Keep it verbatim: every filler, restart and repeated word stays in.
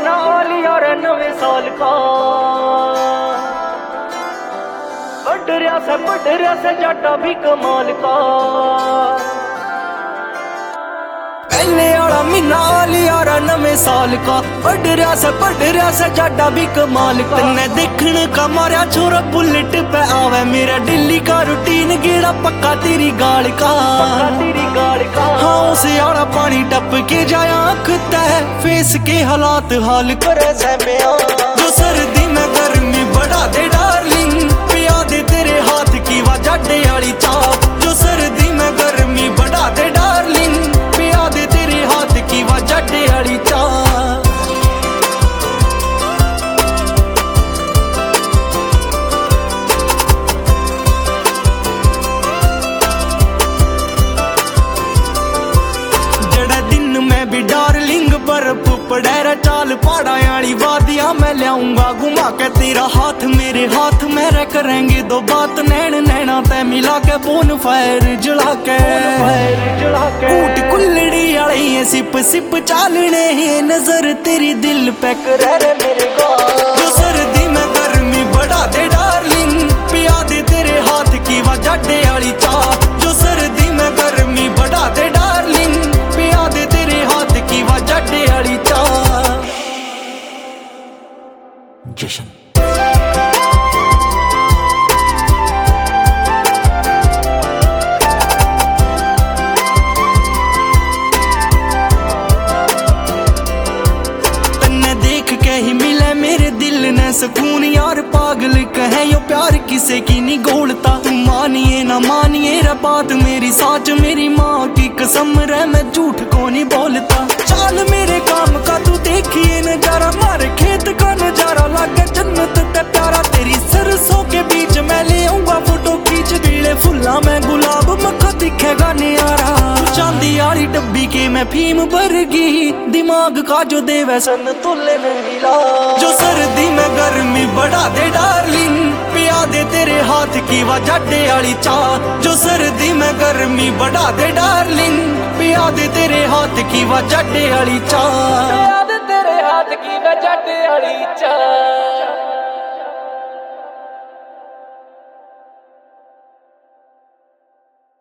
महीना वाली और नवे साल का बढ़ रहा से बढ़ रहा से जाटा भी कमाल का। पहले वाला महीना वाली और नवे साल का बढ़ रहा से बढ़ रहा से जाटा भी कमाल का। तन्ने देखने का मारा छोरा बुलेट पे आवे मेरा दिल्ली का रूटीन गेड़ा पक्का तेरी गाल का पक्का तेरी गाल का। हाँ उसे आड़ा पानी टप के जाया आँख तय फेस के हालात हाल करे सहमिया। जो सर्दी में गर्मी बढ़ा दे डार्लिंग पिया दे तेरे हाथ की वजाडे वाली चाप। जो सर्दी में गर्मी बढ़ा दे डार्लिंग पिया दे तेरे हाथ की वजाडे वाली चाप। डार्लिंग बर्फ पड़े चाल पहाड़ा वाली वादियां मैं लाऊंगा घुमा के तेरा हाथ मेरे हाथ में रह करेंगे दो बात नैन नैना तय मिला के बोन फायर जला के कूट कुल्लड़ी वाली सिप सिप चालने नजर तेरी दिल पे करे मेरे को। जो सर्दी में गर्मी बढ़ा दे डार्लिंग पिया दे तेरे हाथ की वजाडे वाली चाह। जो सर्दी में गर्मी बढ़ा दे डार्लिंग पिया दे तेरे हाथ की वजाडे वाली चाह। जशन तन्ने देख के ही मिले मेरे दिल ने सुकून यार पागल कहे यो प्यार किसे की नहीं गोलता। मानिए ना मानिए रे बात मेरी साच मेरी माँ की कसम रे मैं झूठ को नहीं बोलता। चाल मेरे काम का तू देखिए नजारा मारे खेत का नजारा लागे जन्नत ते प्यारा। तेरी सरसों के बीच मैं ले आऊंगा फोटो खींच गीले फुल्ला में गुलाब मक्खा दिखेगा नियारा। चांदी वाली डब्बी के मैं फीम भर गई दिमाग का जो दे वैसन तुल्ले में मिला। जो सर्दी में गर्मी बढ़ा दे डार्लिंग पिया दे तेरे हाथ की वजाडे वाली चाह। जो सर्दी में गर्मी बढ़ा दे डार्लिंग पिया दे तेरे हाथ की वजाडे वाली चाह। पिया दे तेरे हाथ की वजाडे वाली चाह।